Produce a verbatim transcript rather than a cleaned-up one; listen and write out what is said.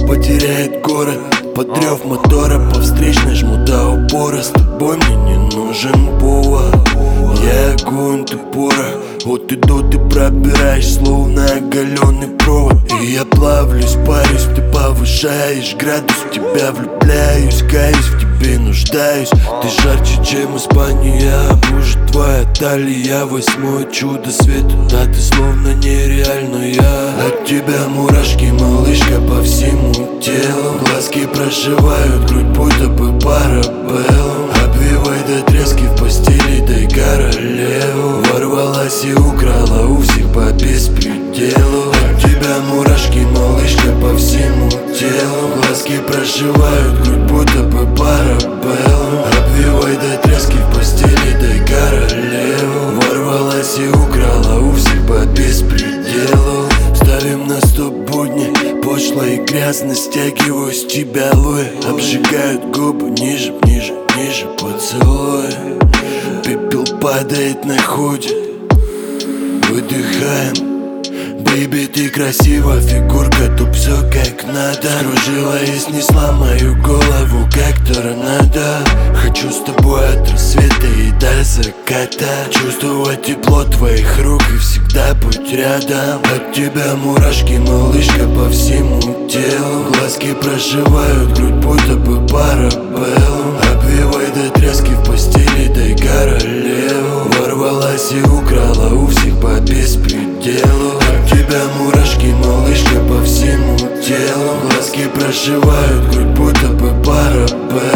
потеряет город. Под рев мотора по встречной жму до упора. С тобой мне не нужен повод. Я огонь, ты порох. От и до ты пробираешь, словно оголенный провод. И я плавлюсь, парюсь, ты повышаешь градус. В тебя влюбляюсь, каюсь, в тебе нуждаюсь. Ты жарче, чем Испания. Может, твоя талия восьмое чудо света. Да ты словно нереальная. От тебя мурашки, малышка, по всему телу. Глазки прошивают грудь, будто бы парабеллум. Обвивай до трески в постели, дай королеву. Ворвалась и украла у всех по беспределу. От тебя мурашки, малышка, по всему телу. Глазки прошивают грудь, будто бы парабеллум. Обвивай до трески в постели, дай королеву. Ворвалась и украла у всех по беспределу. Ставим на стоп будни, пошло и грязно. Стягиваю с тебя луи. Обжигают губы ниже, ниже, ниже поцелуй. Пепел падает на худи. Выдыхаем. Бэйби, ты красива, фигурка, тут все как надо. Кружила и снесла мою голову, как торнадо. Хочу с тобой от рассвета и до заката. Чувствовать тепло твоих рук и всегда быть рядом. От тебя мурашки, малышка, по всему телу. Глазки прошивают грудь, будто бы парабеллум. Обвивай до трески в постели, дай королеву. Ворвалась и украла у всех по беспределу. От тебя мурашки, малышка, по всему телу. Глазки прошивают грудь, будто бы парабеллум.